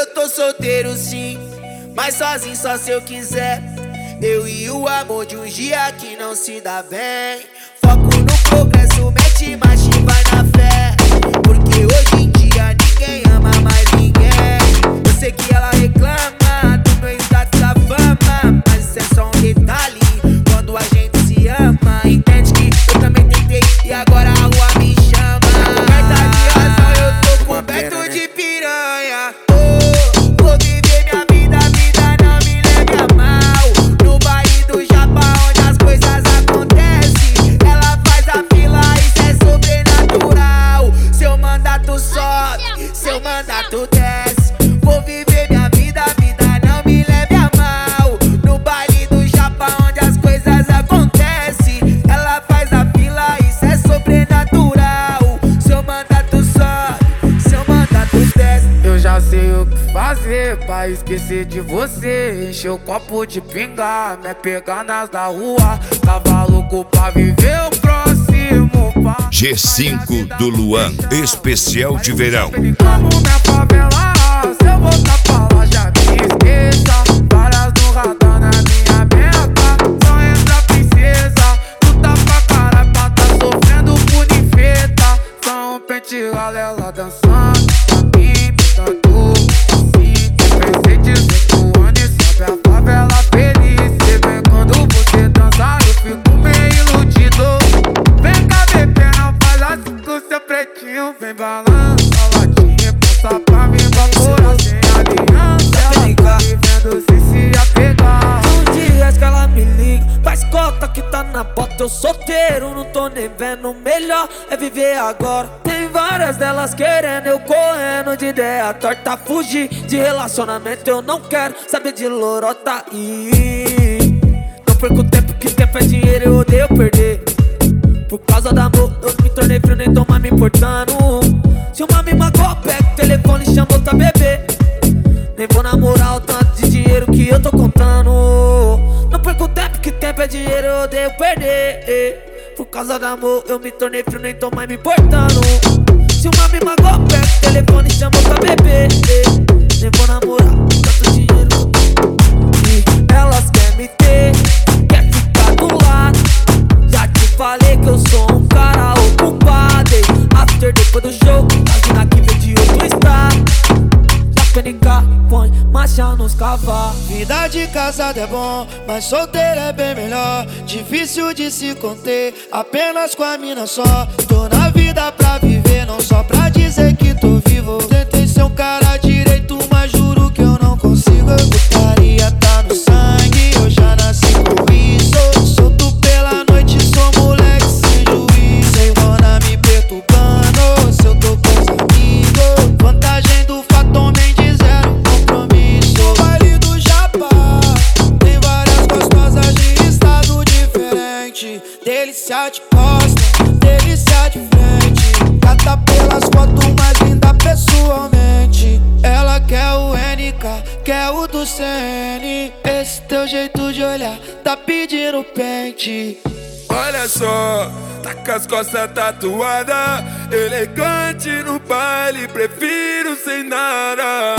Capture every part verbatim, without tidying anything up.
eu tô solteiro sim, mas sozinho só se eu quiser. Eu e o amor de um dia que não se dá bem. Foco no progresso, mete marcha e vai na fé, porque hoje em dia ninguém ama mais ninguém. Eu sei que ela reclama do meu status da fama, mas isso é só um detalhe quando a gente se ama. Entende que eu também tentei e agora a rua me chama. Coberta de razão, eu tô coberto de piranha. Oh, vou viver minha vida, a vida não me leve a mal. No baile do Japão onde as coisas acontecem, ela faz a fila, isso é sobrenatural. Seu mandato sobe, seu mandato desce. Vou viver minha vida, a vida não me leve a mal. No baile do Japão onde as coisas acontecem, ela faz a fila, isso é sobrenatural. Seu mandato sobe, seu mandato desce. Eu já sei o que fazer pra esquecer de você. Encher o copo de pinga, me pegar nas da rua. Tava louco pra viver o próximo passo. G cinco do Luan, especial de verão. Como minha favela, se eu voltar pra lá já me esqueça. Várias no radar na minha meta, só entra princesa. Tu tá pra caralho pra tá sofrendo por infeta. Só um pente ela dançando pra mim, tanto assim. Presente cinco anos e sobe a favela feliz. Cê vem quando você dança, eu fico meio iludido. Vem cá, bebê, não faz assim com seu pretinho. Vem balança a latinha, passa pra mim, vapora sem aliança. Ela tá vivendo sem se apegar. Um dia que ela me liga, faz cota que tá na bota. Eu solteiro, não tô nem vendo. Melhor é viver agora. Tem várias delas querendo, eu correndo de ideia torta. Fugir de relacionamento, eu não quero saber de lorota. E não perco tempo, que tempo é dinheiro, eu odeio perder. Por causa do amor, eu me tornei frio, nem tô mais me importando. Se uma me magoa, pega o telefone e chama outra bebê. Nem vou namorar o tanto de dinheiro que eu tô contando. Não perco tempo, que tempo é dinheiro, eu odeio perder. Por causa do amor, eu me tornei frio, nem tô mais me importando. Se uma me magoa, pega o telefone e chama outra bebê. Nem vou namorar tanto dinheiro. E elas querem me ter, quer ficar do lado. Já te falei que eu sou um cara ocupado. After depois do show, a mina que vem de outro estado. Já P N K, põe marcha nos cavalos. Vida de casado é bom, mas solteiro é bem melhor. Difícil de se conter, apenas com a mina só. Tô na vida pra viver, não só pra dizer que tô vivo. Tentei ser um cara direito, mas juro que eu não consigo. Putaria tá no sangue, eu já nasci com isso. Solto pela noite, sou moleque sem juízo. Sem dona me perturbando, se eu tô com os amigos. Vantagem do Fatom Mendes, zero compromisso. No baile do Japão tem várias gostosas de estado diferente. Delícia de costa, delícia de frente. Gata pelas fotos, mais linda pessoalmente. Ela quer o N K, quer o do C N. Esse teu jeito de olhar tá pedindo pente. Olha só, tá com as costas tatuadas, elegante no baile, prefiro sem nada.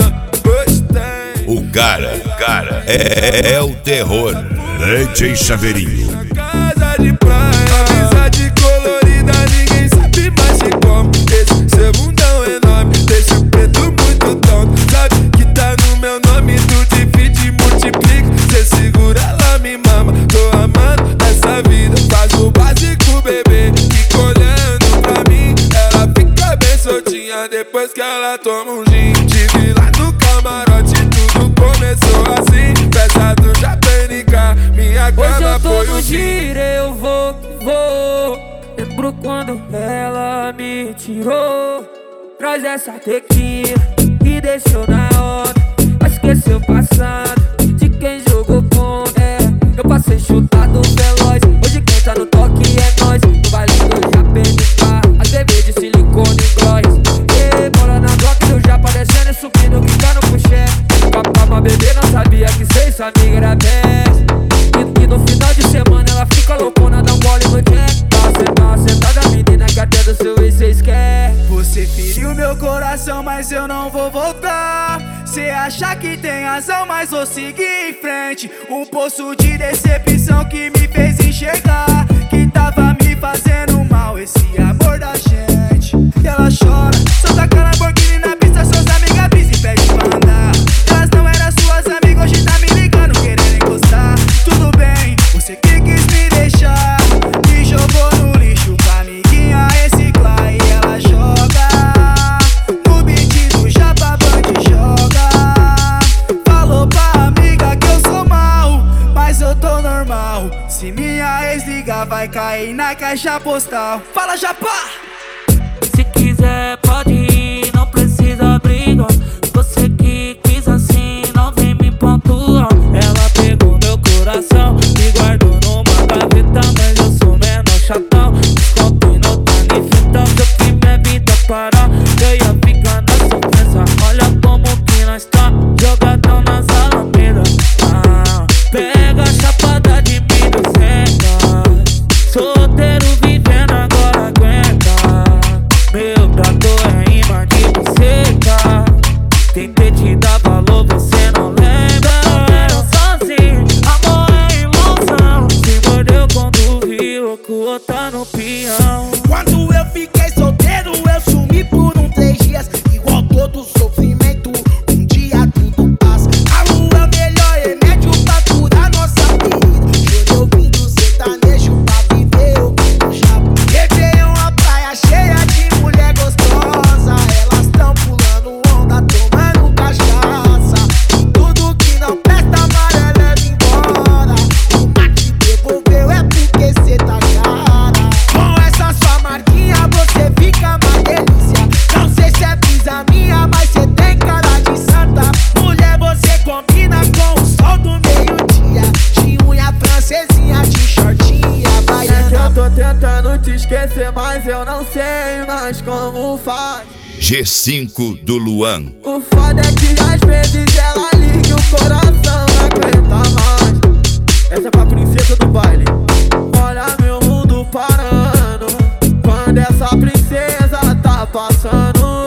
Gostei. O cara, o cara é, é o terror. D J Chaveirinho. Casa de praia, amizade colorida, ninguém sabe mais de como. Esse seu mundão enorme, deixa o preto muito tonto. Sabe que tá no meu nome, tu divide e multiplica. Cê segura, ela me mama, tô amando essa vida. Faz o básico, bebê, fica olhando pra mim. Ela fica bem soltinha depois que ela toma um gin. Tive lá no camarote, tudo começou assim. Pesado já P N K, minha cama foi Hoje eu tô no o fim. giro, eu vou que vou. Lembro quando ela me tirou. Traz essa tequila que deixou na hora. Vai esquecer o passado de quem jogou contra. É, eu passei chutado veloz. Hoje quem tá no toque é nós. No baile do já P N K, a T V de silicone e gloss. E bola na bloco do Japa descendo e subindo, quicando pro chefe. Papá, uma bebê não sabia que cê sua amiga era best. E, e no final de semana ela fica loucona, dá um gole no jack. Tá sentada, menina, que até do seu ex cês quer. Você feriu meu coração, mas eu não vou voltar. Cê acha que tem razão, mas vou seguir em frente. Um poço de decepção que me fez enxergar que tava me fazendo mal esse amor da gente. E ela chora, solta aquela Lamborghini na pista, suas amigas brisa e pede pra andar. Elas não eram suas amigas, hoje tá me ligando, querendo encostar. Tudo bem, você que quis me deixar, me jogou no lixo pra amiguinha reciclar. E ela joga no beat do Japa Band, joga. Falou pra amiga que eu sou mal, mas eu tô normal. Se minha ex ligar, vai cair na caixa postal. Fala, Japa! Se quiser pode ir, não precisa brigar. Você que quis assim, não vem me pontuar. Ela pegou meu coração e guardou numa gaveta, mas eu sou menor chatão. Desconto e não tá nem fitão. Se eu que minha vida parar, eu ia ficar na sofrência. Olha como que nós tá, jogadão nas alamedas. Ah, pega a chapada de mim do senta. Solteiro vivendo agora aguenta. Meu prato é imã de buceta. Tentei te dar valor, você não lembra. Eu sozinho, amor é ilusão. Se mordeu quando viu, o cu tá no peão. Quando eu fiquei solteiro, eu sumi por um três dias. Igual todo sofrimento, um dia tudo passa. A lua é o melhor remédio pra curar nossa ferida. Chorei ouvindo sertanejo pra viver o que do Japa. Réveillon, a praia cheia de mulher gostosa. Elas tão pulando onda, tomando cachaça. Tudo que não presta, amarela leva embora. O mate devolveu é porque cê tá cara. Com essa sua marquinha você fica uma delícia. Não sei se é brisa minha, mas cê tem cara de santa. Mulher, você combina com o sol do meio-dia. De unha francesinha, de shortinha, É que eu baiana. tô tentando te esquecer, mas eu não sei mais como faz. G cinco do Luan. O foda é que às vezes ela liga e o coração não aguenta mais. Essa é pra princesa do baile. Olha meu mundo parando quando essa princesa tá passando.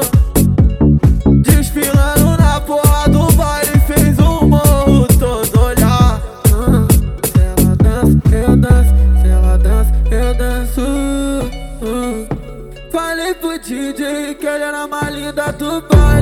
Desfilando na porra do baile, fez o morro todo olhar. Hum, Se ela dança, eu danço. Se ela dança, eu danço. Hum. Falei pro D J que ele era mais linda do baile.